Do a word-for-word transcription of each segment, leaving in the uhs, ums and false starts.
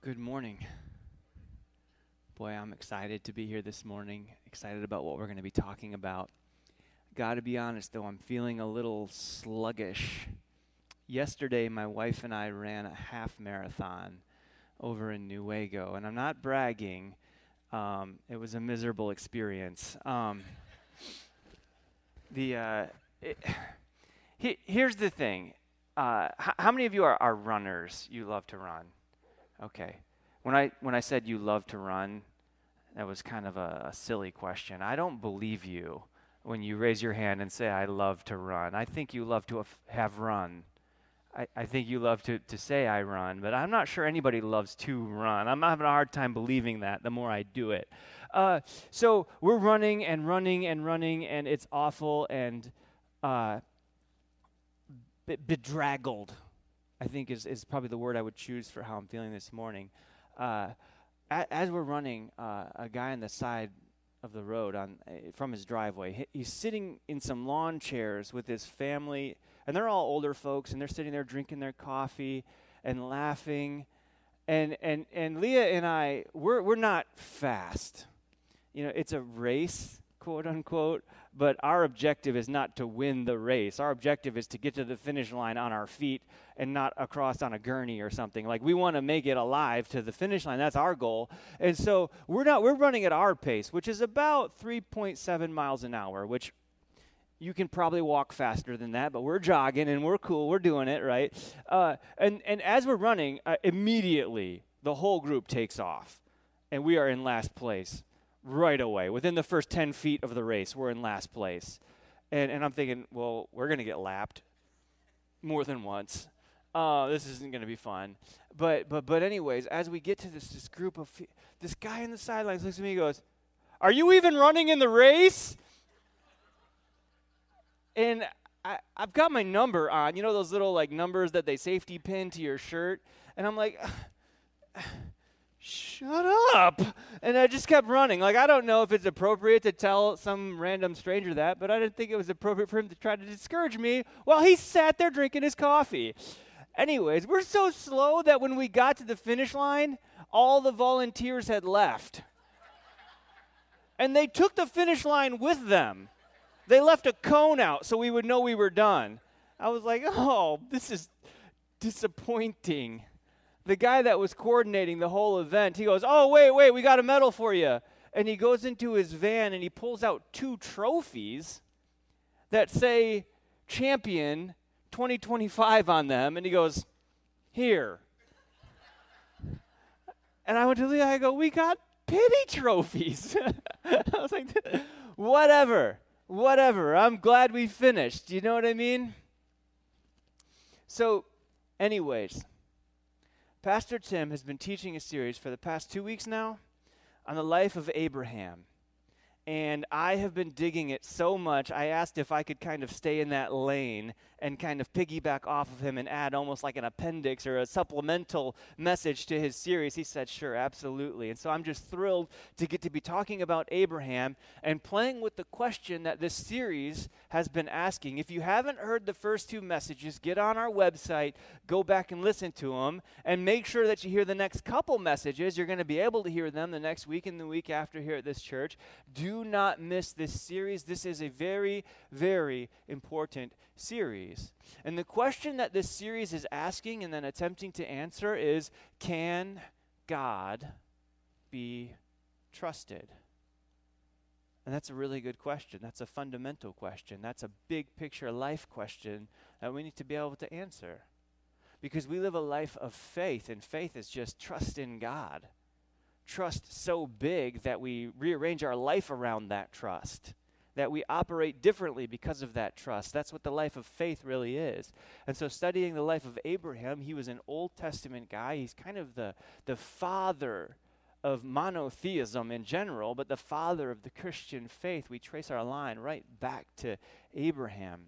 Good morning. Boy, I'm excited to be here this morning, excited about what we're going to be talking about. Got to be honest, though, I'm feeling a little sluggish. Yesterday, my wife and I ran a half marathon over in Newaygo, and I'm not bragging. Um, it was a miserable experience. Um, the uh, it, he, here's the thing. Uh, h- how many of you are, are runners? You love to run? Okay. When I when I said you love to run, that was kind of a, a silly question. I don't believe you when you raise your hand and say, I love to run. I think you love to have, have run. I, I think you love to, to say I run, but I'm not sure anybody loves to run. I'm having a hard time believing that the more I do it. Uh, so we're running and running and running, and it's awful and uh, be- bedraggled. I think is, is probably the word I would choose for how I'm feeling this morning. Uh, a, as we're running, uh, a guy on the side of the road on uh, from his driveway, he, he's sitting in some lawn chairs with his family, and they're all older folks, and they're sitting there drinking their coffee and laughing. And and and Leah and I, we're we're not fast. You know, it's a race, quote unquote, but our objective is not to win the race. Our objective is to get to the finish line on our feet and not across on a gurney or something. Like, we want to make it alive to the finish line. That's our goal. And so we're not we're running at our pace, which is about three point seven miles an hour, which you can probably walk faster than that, but we're jogging and we're cool. We're doing it, right? Uh, and, and as we're running, uh, immediately the whole group takes off, and we are in last place. Right away, within the first ten feet of the race, we're in last place. And and I'm thinking, well, we're going to get lapped more than once. Uh, this isn't going to be fun. But but but anyways, as we get to this this group of, fe- this guy in the sidelines looks at me and goes, "Are you even running in the race?" And I, I've got my number on, you know those little like numbers that they safety pin to your shirt? And I'm like, shut up. And I just kept running. Like, I don't know if it's appropriate to tell some random stranger that, but I didn't think it was appropriate for him to try to discourage me while he sat there drinking his coffee. Anyways, we're so slow that when we got to the finish line, all the volunteers had left. And they took the finish line with them. They left a cone out so we would know we were done. I was like, oh, this is disappointing. The guy that was coordinating the whole event, he goes, oh, wait, wait, we got a medal for you. And he goes into his van and he pulls out two trophies that say champion twenty twenty-five on them. And he goes, here. And I went to Leah, I go, we got pity trophies. I was like, whatever, whatever. I'm glad we finished. You know what I mean? So, anyways, Pastor Tim has been teaching a series for the past two weeks now on the life of Abraham. And I have been digging it so much, I asked if I could kind of stay in that lane and kind of piggyback off of him and add almost like an appendix or a supplemental message to his series. He said, sure, absolutely. And so I'm just thrilled to get to be talking about Abraham and playing with the question that this series has been asking. If you haven't heard the first two messages, get on our website, go back and listen to them, and make sure that you hear the next couple messages. You're going to be able to hear them the next week and the week after here at this church. Do not miss this series. This is a very, very important series. And the question that this series is asking and then attempting to answer is, can God be trusted? And that's a really good question. That's a fundamental question. That's a big picture life question that we need to be able to answer. Because we live a life of faith, and faith is just trust in God. Trust so big that we rearrange our life around that trust, that we operate differently because of that trust. That's what the life of faith really is. And so studying the life of Abraham, he was an Old Testament guy. He's kind of the, the father of monotheism in general, but the father of the Christian faith. We trace our line right back to Abraham.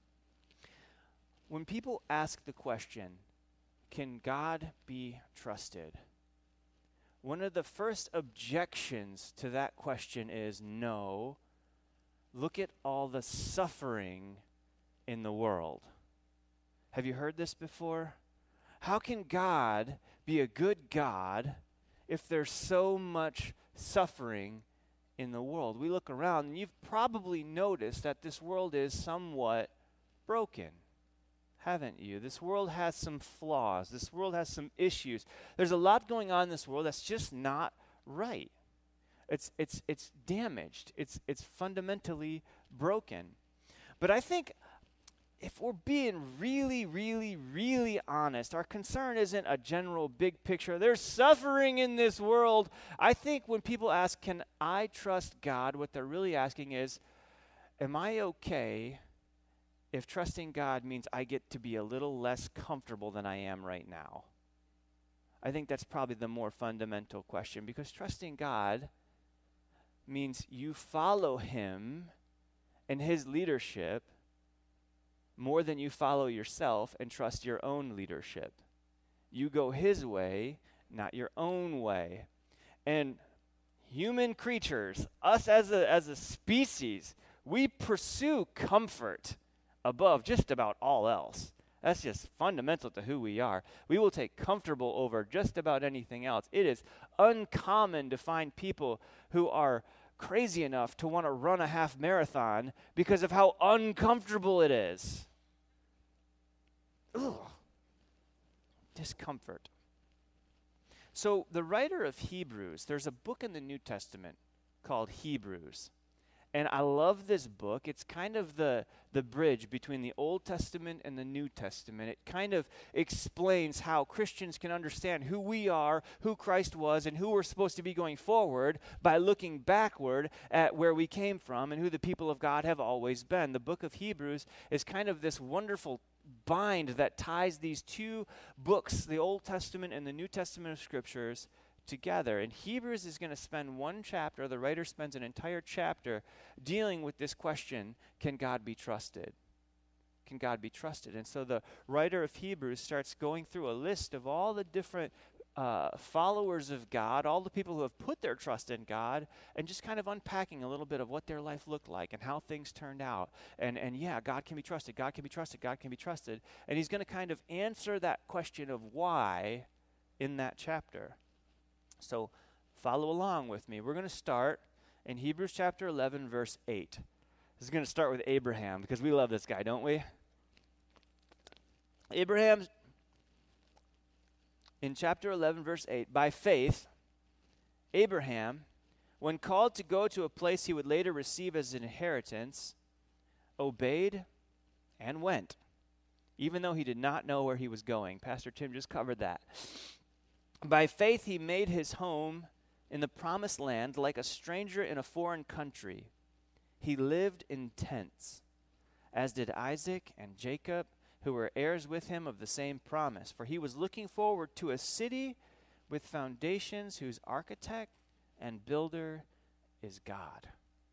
When people ask the question, can God be trusted? One of the first objections to that question is no. Look at all the suffering in the world. Have you heard this before? How can God be a good God if there's so much suffering in the world? We look around, and you've probably noticed that this world is somewhat broken, haven't you? This world has some flaws. This world has some issues. There's a lot going on in this world that's just not right. It's it's it's damaged. It's it's fundamentally broken. But I think if we're being really, really, really honest, our concern isn't a general big picture. There's suffering in this world. I think when people ask, can I trust God, what they're really asking is, am I okay if trusting God means I get to be a little less comfortable than I am right now? I think that's probably the more fundamental question, because trusting God means you follow him and his leadership more than you follow yourself and trust your own leadership. You go his way, not your own way. And human creatures, us as a as a species, we pursue comfort above just about all else. That's just fundamental to who we are. We will take comfortable over just about anything else. It is uncommon to find people who are crazy enough to want to run a half marathon because of how uncomfortable it is. Ugh. Discomfort. So the writer of Hebrews, there's a book in the New Testament called Hebrews. And I love this book. It's kind of the, the bridge between the Old Testament and the New Testament. It kind of explains how Christians can understand who we are, who Christ was, and who we're supposed to be going forward by looking backward at where we came from and who the people of God have always been. The book of Hebrews is kind of this wonderful bind that ties these two books, the Old Testament and the New Testament of Scriptures, together. And Hebrews is going to spend one chapter, the writer spends an entire chapter dealing with this question, can God be trusted? Can God be trusted? And so the writer of Hebrews starts going through a list of all the different uh, followers of God, all the people who have put their trust in God, and just kind of unpacking a little bit of what their life looked like and how things turned out. And, and yeah, God can be trusted, God can be trusted, God can be trusted. And he's going to kind of answer that question of why in that chapter. So follow along with me. We're going to start in Hebrews chapter eleven, verse eight. This is going to start with Abraham because we love this guy, don't we? Abraham, in chapter eleven, verse eight, by faith, Abraham, when called to go to a place he would later receive as an inheritance, obeyed and went, even though he did not know where he was going. Pastor Tim just covered that. By faith, he made his home in the promised land like a stranger in a foreign country. He lived in tents, as did Isaac and Jacob, who were heirs with him of the same promise. For he was looking forward to a city with foundations whose architect and builder is God.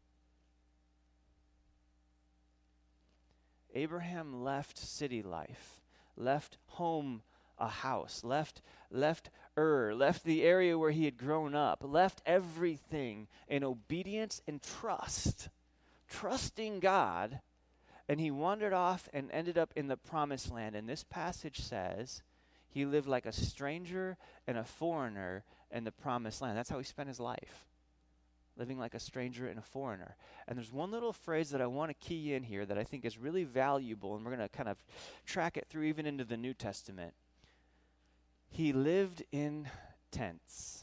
Abraham left city life, left home, a house, left left Ur, left the area where he had grown up, left everything in obedience and trust, trusting God, and he wandered off and ended up in the promised land. And this passage says he lived like a stranger and a foreigner in the promised land. That's how he spent his life, living like a stranger and a foreigner. And there's one little phrase that I want to key in here that I think is really valuable, and we're going to kind of track it through even into the New Testament. He lived in tents.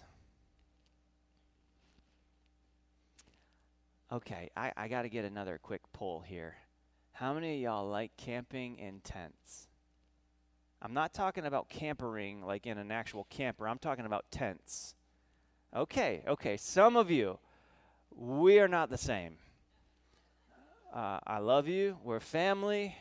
Okay, I, I got to get another quick poll here. How many of y'all like camping in tents? I'm not talking about campering like in an actual camper. I'm talking about tents. Okay, okay, some of you, we are not the same. Uh, I love you. We're family.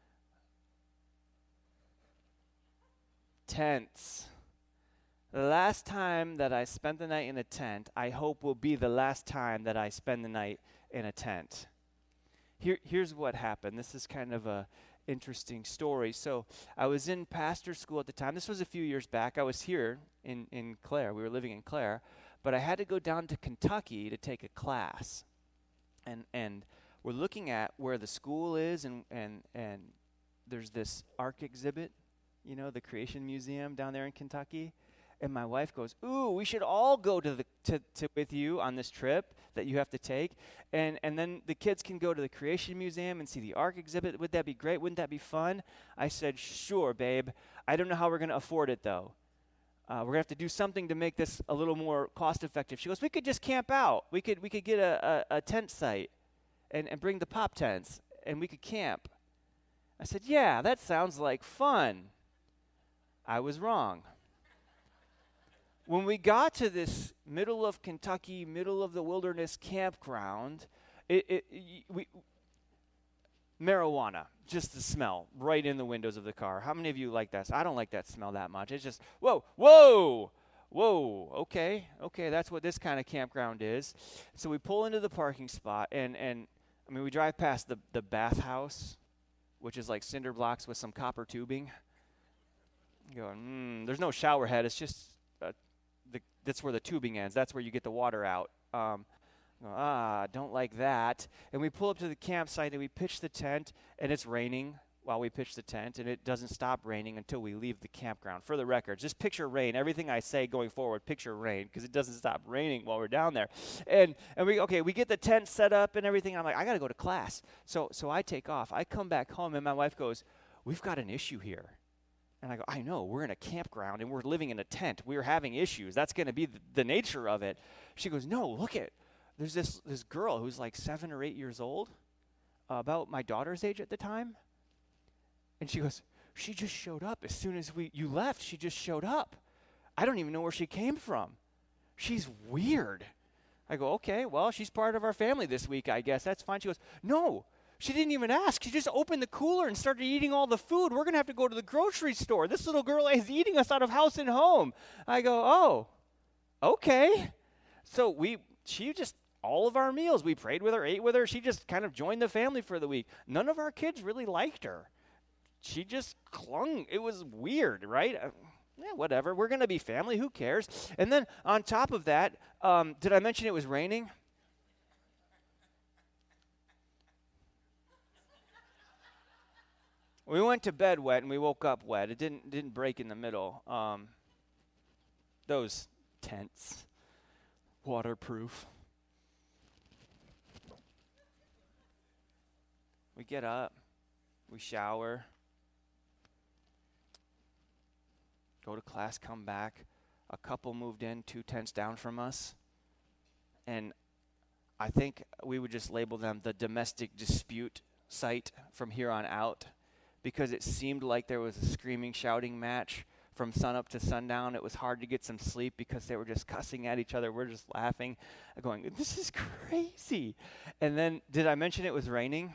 Tents. The last time that I spent the night in a tent, I hope will be the last time that I spend the night in a tent. Here, here's what happened. This is kind of a interesting story. So I was in pastor school at the time. This was a few years back. I was here in, in Clare. We were living in Clare. But I had to go down to Kentucky to take a class. And and we're looking at where the school is, and, and, and there's this Ark exhibit, you know, the Creation Museum down there in Kentucky. And my wife goes, ooh, we should all go to the to, to with you on this trip that you have to take. And and then the kids can go to the Creation Museum and see the Ark exhibit. Would that be great? Wouldn't that be fun? I said, sure, babe. I don't know how we're going to afford it, though. Uh, we're going to have to do something to make this a little more cost-effective. She goes, we could just camp out. We could we could get a, a, a tent site and, and bring the pop tents, and we could camp. I said, yeah, that sounds like fun. I was wrong. When we got to this middle of Kentucky, middle of the wilderness campground, it, it, it, we, marijuana, just the smell right in the windows of the car. How many of you like that? I don't like that smell that much. It's just, whoa, whoa, whoa, okay, okay, that's what this kind of campground is. So we pull into the parking spot, and, and I mean, we drive past the, the bathhouse, which is like cinder blocks with some copper tubing. You go, mm, there's no shower head. It's just uh, the, that's where the tubing ends. That's where you get the water out. Um, ah, don't like that. And we pull up to the campsite, and we pitch the tent, and it's raining while we pitch the tent, and it doesn't stop raining until we leave the campground. For the record, just picture rain. Everything I say going forward, picture rain, because it doesn't stop raining while we're down there. And and we okay, we get the tent set up and everything. I'm like, I got to go to class. So so I take off. I come back home, and my wife goes, we've got an issue here. And I go, I know, we're in a campground, and we're living in a tent. We're having issues. That's going to be the, the nature of it. She goes, no, look it. There's this, this girl who's like seven or eight years old, uh, about my daughter's age at the time. And she goes, she just showed up as soon as we you left. She just showed up. I don't even know where she came from. She's weird. I go, okay, well, she's part of our family this week, I guess. That's fine. She goes, no. She didn't even ask. She just opened the cooler and started eating all the food. We're going to have to go to the grocery store. This little girl is eating us out of house and home. I go, oh, okay. So we, she just, all of our meals, we prayed with her, ate with her. She just kind of joined the family for the week. None of our kids really liked her. She just clung. It was weird, right? Uh, yeah, whatever. We're going to be family. Who cares? And then on top of that, um, did I mention it was raining? We went to bed wet, and we woke up wet. It didn't didn't break in the middle. Um, those tents, waterproof. We get up, we shower, go to class, come back. A couple moved in, two tents down from us, and I think we would just label them the domestic dispute site from here on out, because it seemed like there was a screaming, shouting match from sunup to sundown. It was hard to get some sleep because they were just cussing at each other. We're just laughing, going, this is crazy. And then, did I mention it was raining?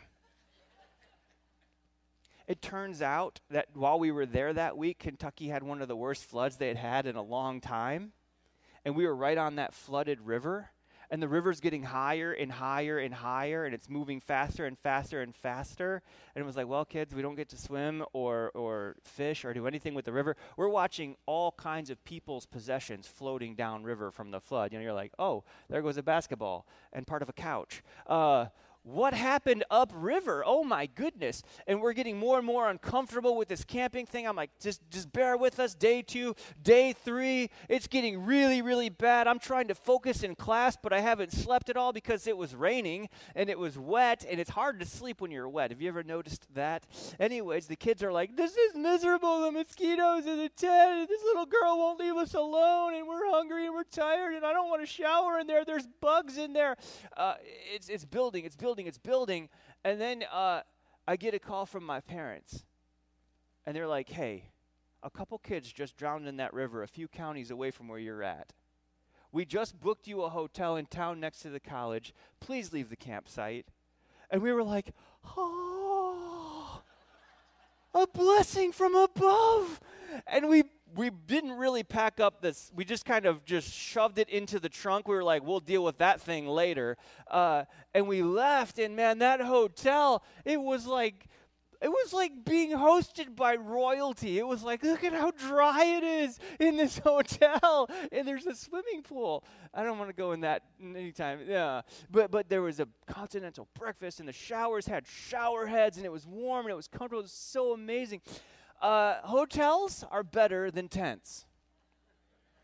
It turns out that while we were there that week, Kentucky had one of the worst floods they had had in a long time. And we were right on that flooded river. And the river's getting higher and higher and higher, and it's moving faster and faster and faster. And it was like, well, kids, we don't get to swim or or fish or do anything with the river. We're watching all kinds of people's possessions floating downriver from the flood. You know, you're like, oh, there goes a basketball and part of a couch. Uh, what happened upriver? Oh, my goodness. And we're getting more and more uncomfortable with this camping thing. I'm like, just, just bear with us. Day two, day three. It's getting really, really bad. I'm trying to focus in class, but I haven't slept at all because it was raining and it was wet, and it's hard to sleep when you're wet. Have you ever noticed that? Anyways, the kids are like, this is miserable. The mosquitoes in the tent. This little girl won't leave us alone, and we're hungry and we're tired, and I don't want to shower in there. There's bugs in there. Uh, it's, it's building. It's building. It's building, and then uh, I get a call from my parents, and they're like, hey, a couple kids just drowned in that river a few counties away from where you're at. We just booked you a hotel in town next to the college. Please leave the campsite. And we were like, oh, a blessing from above. And we we didn't really pack up this. We just kind of just shoved it into the trunk. We were like, we'll deal with that thing later. Uh, and we left, and man, that hotel, it was like, it was like being hosted by royalty. It was like, look at how dry it is in this hotel, and there's a swimming pool. I don't want to go in that anytime. Yeah, but but there was a continental breakfast, and the showers had shower heads, and it was warm, and it was comfortable. It was so amazing. Uh, hotels are better than tents.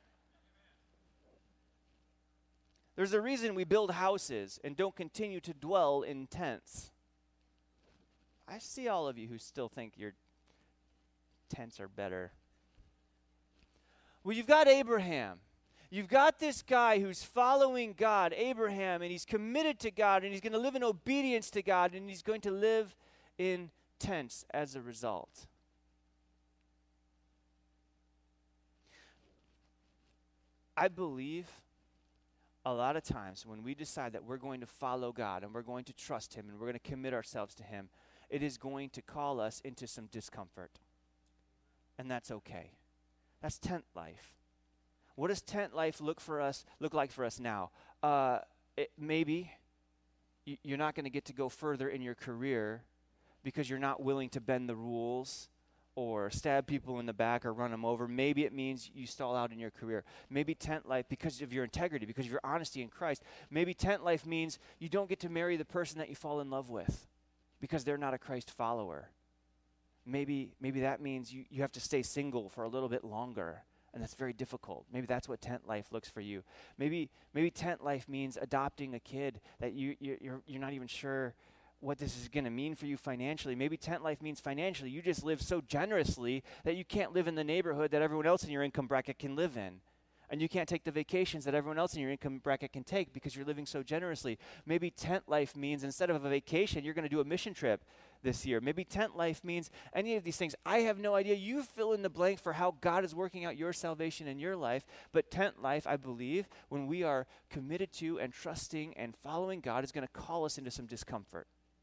There's a reason we build houses and don't continue to dwell in tents. I see all of you who still think your tents are better. Well, you've got Abraham. You've got this guy who's following God, Abraham, and he's committed to God, and he's going to live in obedience to God, and he's going to live in tents as a result. I believe a lot of times when we decide that we're going to follow God and we're going to trust him and we're going to commit ourselves to him, it is going to call us into some discomfort. And that's okay. That's tent life. What does tent life look for us? Look like for us now? Uh, it, maybe y- you're not going to get to go further in your career because you're not willing to bend the rules or stab people in the back or run them over. Maybe it means you stall out in your career. Maybe tent life, because of your integrity, because of your honesty in Christ. Maybe tent life means you don't get to marry the person that you fall in love with because they're not a Christ follower. Maybe maybe that means you, you have to stay single for a little bit longer, and that's very difficult. Maybe that's what tent life looks for you. Maybe maybe tent life means adopting a kid that you, you you're you're not even sure what this is going to mean for you financially. Maybe tent life means financially you just live so generously that you can't live in the neighborhood that everyone else in your income bracket can live in. And you can't take the vacations that everyone else in your income bracket can take because you're living so generously. Maybe tent life means instead of a vacation, you're going to do a mission trip this year. Maybe tent life means any of these things. I have no idea. You fill in the blank for how God is working out your salvation in your life. But tent life, I believe, when we are committed to and trusting and following God, is going to call us into some discomfort.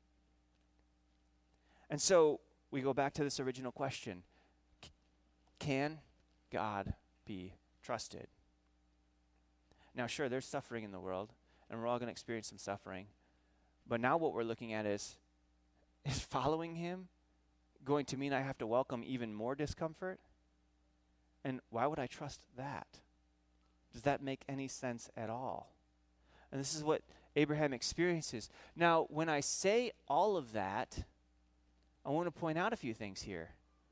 And so we go back to this original question. C- can God be trusted? Now, sure, there's suffering in the world, and we're all going to experience some suffering. But now what we're looking at is, is following him going to mean I have to welcome even more discomfort? And why would I trust that? Does that make any sense at all? And this is what Abraham experiences. Now, when I say all of that, I want to point out a few things here.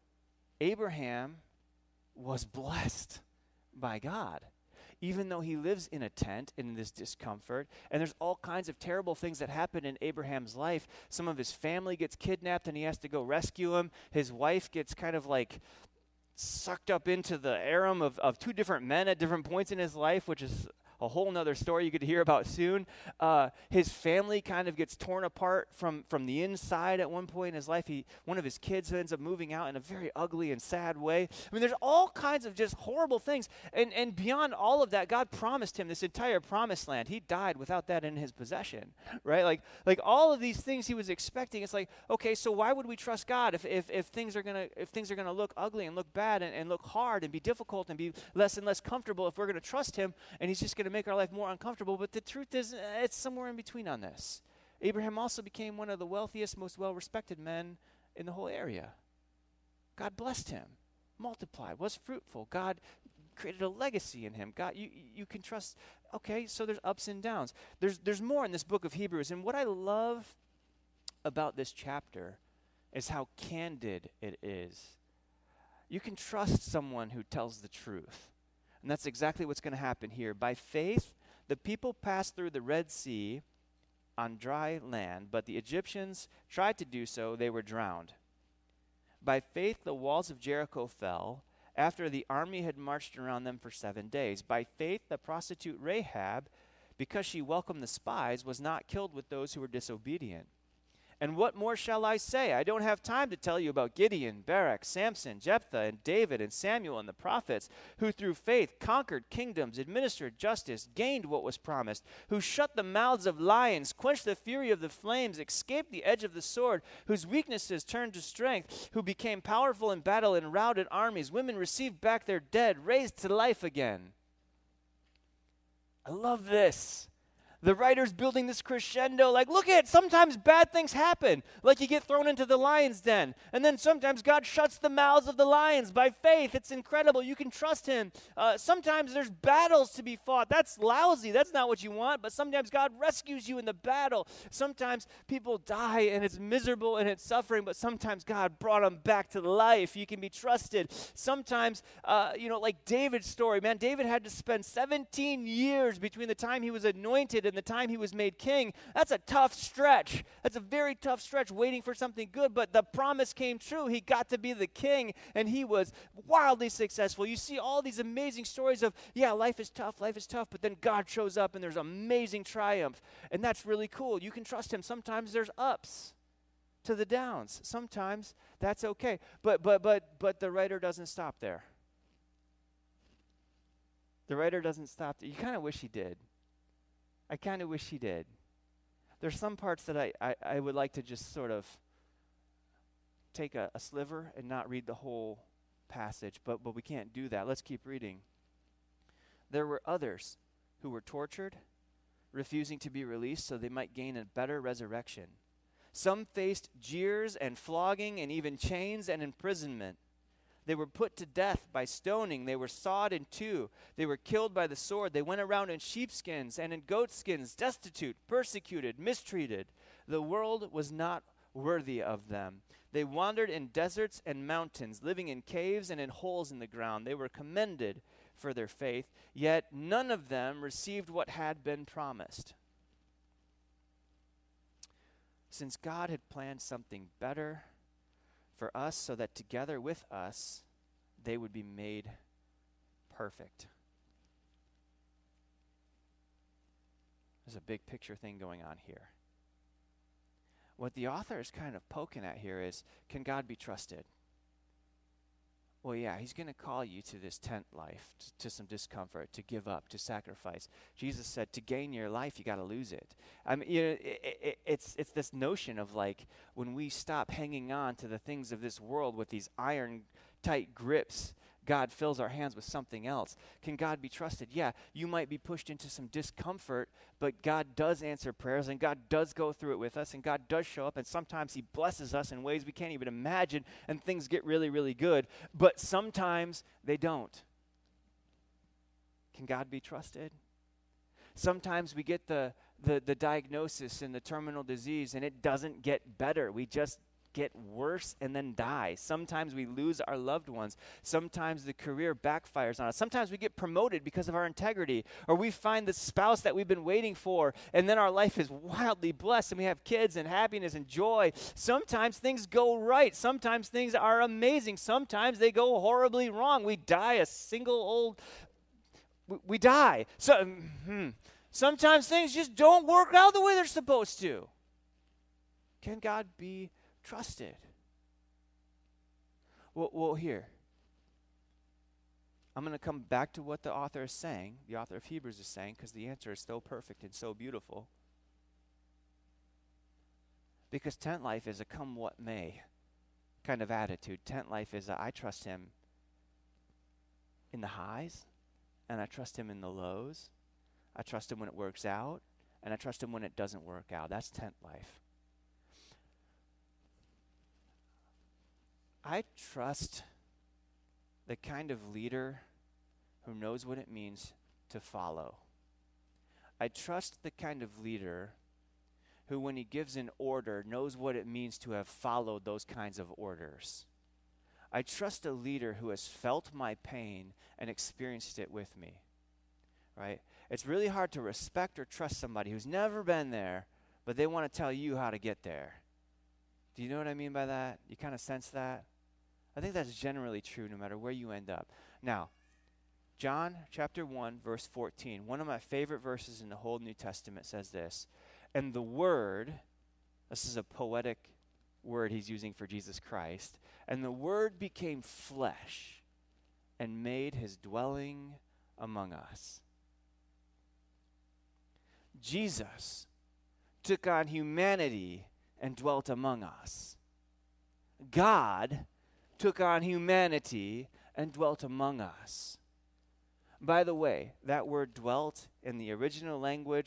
Abraham was blessed by God. Even though he lives in a tent in this discomfort, and there's all kinds of terrible things that happen in Abraham's life. Some of his family gets kidnapped and he has to go rescue him. His wife gets kind of like sucked up into the harem of, of two different men at different points in his life, which is a whole nother story you could hear about soon. Uh, his family kind of gets torn apart from, from the inside at one point in his life. He, one of his kids ends up moving out in a very ugly and sad way. I mean, there's all kinds of just horrible things. And, and beyond all of that, God promised him this entire promised land. He died without that in his possession, right? Like, like all of these things he was expecting. It's like, okay, so why would we trust God if, if, if things are gonna if things are gonna look ugly and look bad and, and look hard and be difficult and be less and less comfortable? If we're gonna trust him and he's just gonna make our life more uncomfortable. But the truth is, uh, it's somewhere in between on this. Abraham also became one of the wealthiest, most well-respected men in the whole area. God blessed him, multiplied, was fruitful. God created a legacy in him. God, you you can trust. Okay, so there's ups and downs. There's there's more in this book of Hebrews, and what I love about this chapter is how candid it is. You can trust someone who tells the truth. And that's exactly what's going to happen here. By faith, the people passed through the Red Sea on dry land, but the Egyptians tried to do so. They were drowned. By faith, the walls of Jericho fell after the army had marched around them for seven days. By faith, the prostitute Rahab, because she welcomed the spies, was not killed with those who were disobedient. And what more shall I say? I don't have time to tell you about Gideon, Barak, Samson, Jephthah, and David, and Samuel, and the prophets, who through faith conquered kingdoms, administered justice, gained what was promised, who shut the mouths of lions, quenched the fury of the flames, escaped the edge of the sword, whose weaknesses turned to strength, who became powerful in battle and routed armies. Women received back their dead, raised to life again. I love this. The writer's building this crescendo, like, look at, sometimes bad things happen, like you get thrown into the lion's den, and then sometimes God shuts the mouths of the lions by faith. It's incredible. You can trust him. Uh, sometimes there's battles to be fought. That's lousy. That's not what you want, but sometimes God rescues you in the battle. Sometimes people die, and it's miserable, and it's suffering, but sometimes God brought them back to life. You can be trusted. Sometimes, uh, you know, like David's story, man, David had to spend seventeen years between the time he was anointed and the time he was made king. That's a tough stretch. That's a very tough stretch waiting for something good, but the promise came true. He got to be the king, and he was wildly successful. You see all these amazing stories of, yeah, life is tough, life is tough, but then God shows up, and there's amazing triumph, and that's really cool. You can trust him. Sometimes there's ups to the downs. Sometimes that's okay, but but but but the writer doesn't stop there. The writer doesn't stop there. You kind of wish he did. I kind of wish he did. There's some parts that I, I, I would like to just sort of take a, a sliver and not read the whole passage, but, but we can't do that. Let's keep reading. There were others who were tortured, refusing to be released so they might gain a better resurrection. Some faced jeers and flogging and even chains and imprisonment. They were put to death by stoning. They were sawed in two. They were killed by the sword. They went around in sheepskins and in goatskins, destitute, persecuted, mistreated. The world was not worthy of them. They wandered in deserts and mountains, living in caves and in holes in the ground. They were commended for their faith, yet none of them received what had been promised. Since God had planned something better for us so that together with us they would be made perfect. There's a big picture thing going on here. What the author is kind of poking at here is, can God be trusted? Well, yeah, he's going to call you to this tent life, to, to some discomfort, to give up, to sacrifice. Jesus said, to gain your life, you got to lose it. I mean, you know, it, it, it's it's this notion of like when we stop hanging on to the things of this world with these iron tight grips, God fills our hands with something else. Can God be trusted? Yeah, you might be pushed into some discomfort, but God does answer prayers, and God does go through it with us, and God does show up, and sometimes he blesses us in ways we can't even imagine, and things get really, really good, but sometimes they don't. Can God be trusted? Sometimes we get the, the, the diagnosis and the terminal disease, and it doesn't get better. We just get worse and then die. Sometimes we lose our loved ones. Sometimes the career backfires on us. Sometimes we get promoted because of our integrity, or we find the spouse that we've been waiting for, and then our life is wildly blessed and we have kids and happiness and joy. Sometimes things go right. Sometimes things are amazing. Sometimes they go horribly wrong. We die a single old, we, we die. So, hmm, sometimes things just don't work out the way they're supposed to. Can God be trusted? Well, well, here, I'm going to come back to what the author is saying, the author of Hebrews is saying, because the answer is so perfect and so beautiful. Because tent life is a come what may kind of attitude. Tent life is a, I trust him in the highs, and I trust him in the lows. I trust him when it works out, and I trust him when it doesn't work out. That's tent life. I trust the kind of leader who knows what it means to follow. I trust the kind of leader who, when he gives an order, knows what it means to have followed those kinds of orders. I trust a leader who has felt my pain and experienced it with me, right? It's really hard to respect or trust somebody who's never been there, but they want to tell you how to get there. Do you know what I mean by that? You kind of sense that? I think that's generally true no matter where you end up. Now, John chapter one, verse fourteen, one of my favorite verses in the whole New Testament says this, and the Word, this is a poetic word he's using for Jesus Christ, and the Word became flesh and made his dwelling among us. Jesus took on humanity and dwelt among us. God took on humanity and dwelt among us. By the way, that word dwelt in the original language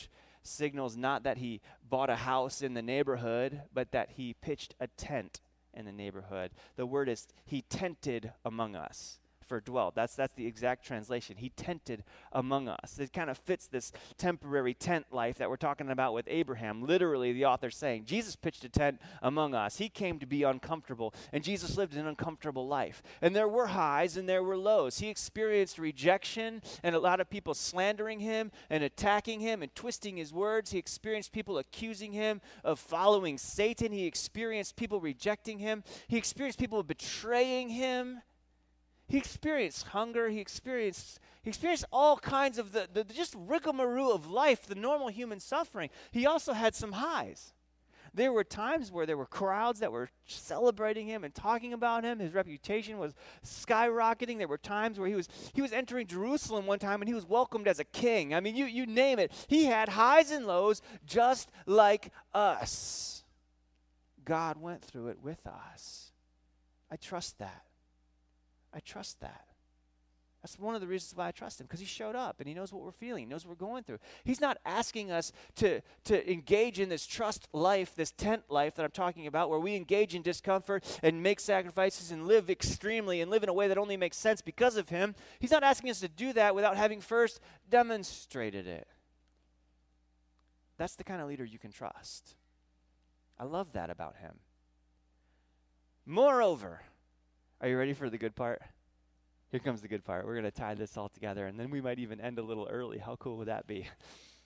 signals not that he bought a house in the neighborhood, but that he pitched a tent in the neighborhood. The word is he tented among us. For dwelt. That's that's the exact translation. He tented among us. It kind of fits this temporary tent life that we're talking about with Abraham. Literally, the author's saying, Jesus pitched a tent among us. He came to be uncomfortable, and Jesus lived an uncomfortable life. And there were highs and there were lows. He experienced rejection and a lot of people slandering him and attacking him and twisting his words. He experienced people accusing him of following Satan. He experienced people rejecting him. He experienced people betraying him. He experienced hunger. He experienced he experienced all kinds of the, the just rigmarole of life, the normal human suffering. He also had some highs. There were times where there were crowds that were celebrating him and talking about him. His reputation was skyrocketing. There were times where he was he was entering Jerusalem one time and he was welcomed as a king. I mean, you you name it. He had highs and lows just like us. God went through it with us. I trust that. I trust that. That's one of the reasons why I trust him, because he showed up and he knows what we're feeling. He knows what we're going through. He's not asking us to, to engage in this trust life, this tent life that I'm talking about, where we engage in discomfort and make sacrifices and live extremely and live in a way that only makes sense because of him. He's not asking us to do that without having first demonstrated it. That's the kind of leader you can trust. I love that about him. Moreover, are you ready for the good part? Here comes the good part. We're going to tie this all together, and then we might even end a little early. How cool would that be?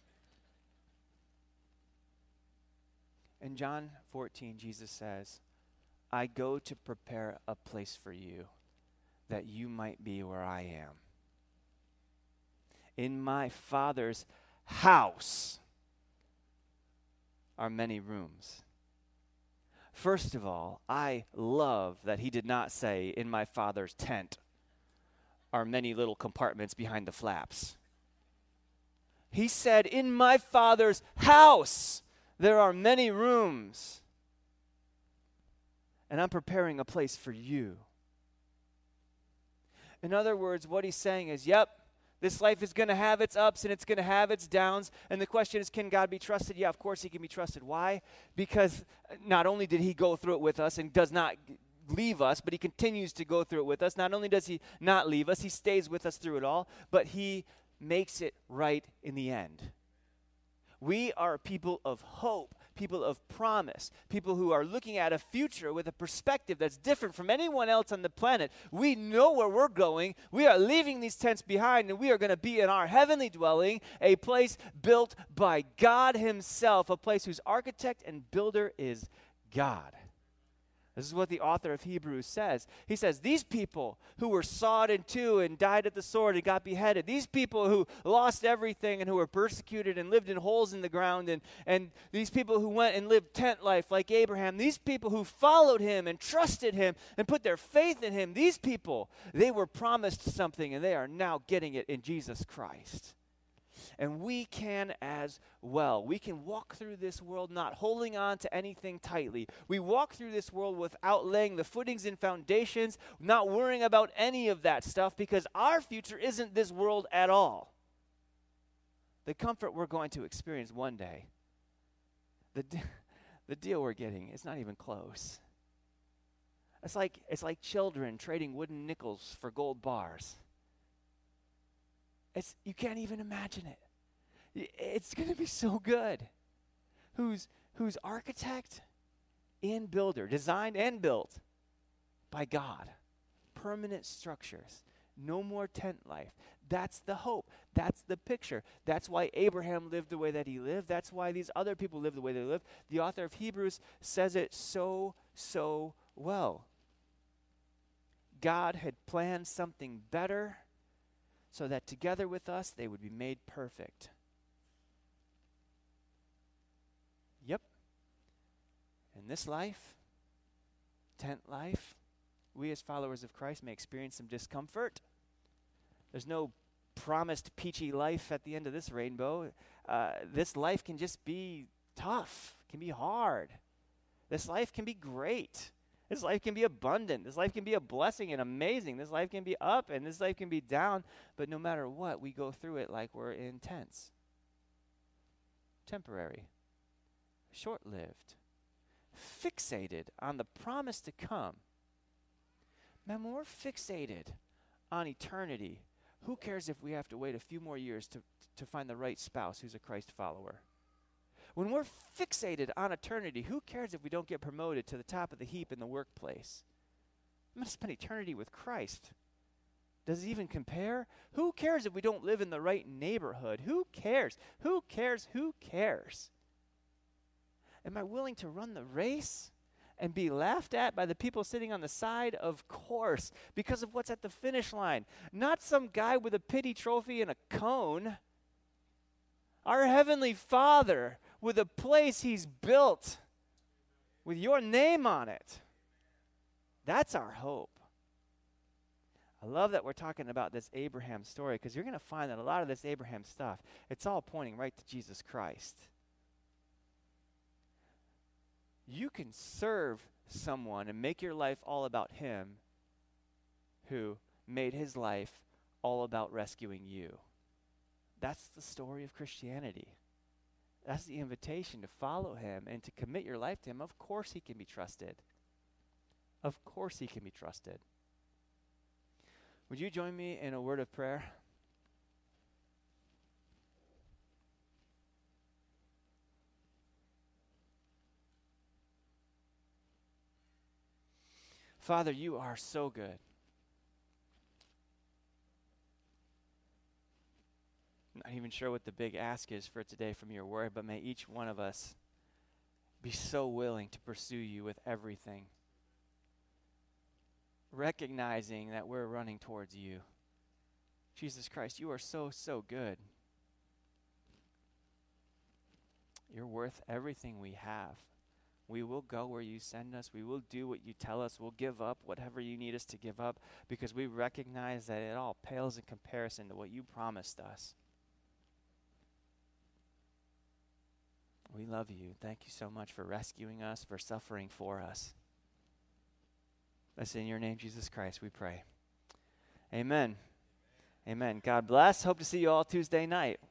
In John fourteen, Jesus says, I go to prepare a place for you, that you might be where I am. In my Father's house are many rooms. First of all, I love that he did not say, in my Father's tent are many little compartments behind the flaps. He said, in my Father's house there are many rooms, and I'm preparing a place for you. In other words, what he's saying is, yep, this life is going to have its ups and it's going to have its downs. And the question is, can God be trusted? Yeah, of course he can be trusted. Why? Because not only did he go through it with us and does not leave us, but he continues to go through it with us. Not only does he not leave us, he stays with us through it all, but he makes it right in the end. We are people of hope, people of promise, people who are looking at a future with a perspective that's different from anyone else on the planet. We know where we're going. We are leaving these tents behind, and we are going to be in our heavenly dwelling, a place built by God himself, a place whose architect and builder is God. This is what the author of Hebrews says. He says, these people who were sawed in two and died at the sword and got beheaded, these people who lost everything and who were persecuted and lived in holes in the ground, and, and these people who went and lived tent life like Abraham, these people who followed him and trusted him and put their faith in him, these people, they were promised something and they are now getting it in Jesus Christ. And we can as well. We can walk through this world not holding on to anything tightly. We walk through this world without laying the footings and foundations, not worrying about any of that stuff, because our future isn't this world at all. The comfort we're going to experience one day, the, de- the deal we're getting is not even close. It's like, it's like children trading wooden nickels for gold bars. It's, you can't even imagine it. It's going to be so good. Who's, who's architect and builder, designed and built by God. Permanent structures. No more tent life. That's the hope. That's the picture. That's why Abraham lived the way that he lived. That's why these other people live the way they live. The author of Hebrews says it so, so well. God had planned something better, so that together with us, they would be made perfect. Yep. In this life, tent life, we as followers of Christ may experience some discomfort. There's no promised peachy life at the end of this rainbow. Uh, this life can just be tough, can be hard. This life can be great. This life can be abundant. This life can be a blessing and amazing. This life can be up and this life can be down. But no matter what, we go through it like we're in tents. temporary, short-lived, fixated on the promise to come. Man, when we're fixated on eternity, who cares if we have to wait a few more years to, to find the right spouse who's a Christ follower? When we're fixated on eternity, who cares if we don't get promoted to the top of the heap in the workplace? I'm going to spend eternity with Christ. Does it even compare? Who cares if we don't live in the right neighborhood? Who cares? Who cares? Who cares? Am I willing to run the race and be laughed at by the people sitting on the side? Of course, because of what's at the finish line. Not some guy with a pity trophy and a cone. Our Heavenly Father with a place He's built with your name on it. That's our hope. I love that we're talking about this Abraham story, because you're going to find that a lot of this Abraham stuff, it's all pointing right to Jesus Christ. You can serve someone and make your life all about Him who made His life all about rescuing you. That's the story of Christianity. That's the invitation to follow Him and to commit your life to Him. Of course He can be trusted. Of course He can be trusted. Would you join me in a word of prayer? Father, you are so good. I'm not even sure what the big ask is for today from your word, but may each one of us be so willing to pursue you with everything, recognizing that we're running towards you. Jesus Christ, you are so, so good. You're worth everything we have. We will go where you send us. We will do what you tell us. We'll give up whatever you need us to give up, because we recognize that it all pales in comparison to what you promised us. We love you. Thank you so much for rescuing us, for suffering for us. It's in your name, Jesus Christ, we pray. Amen. Amen. God bless. Hope to see you all Tuesday night.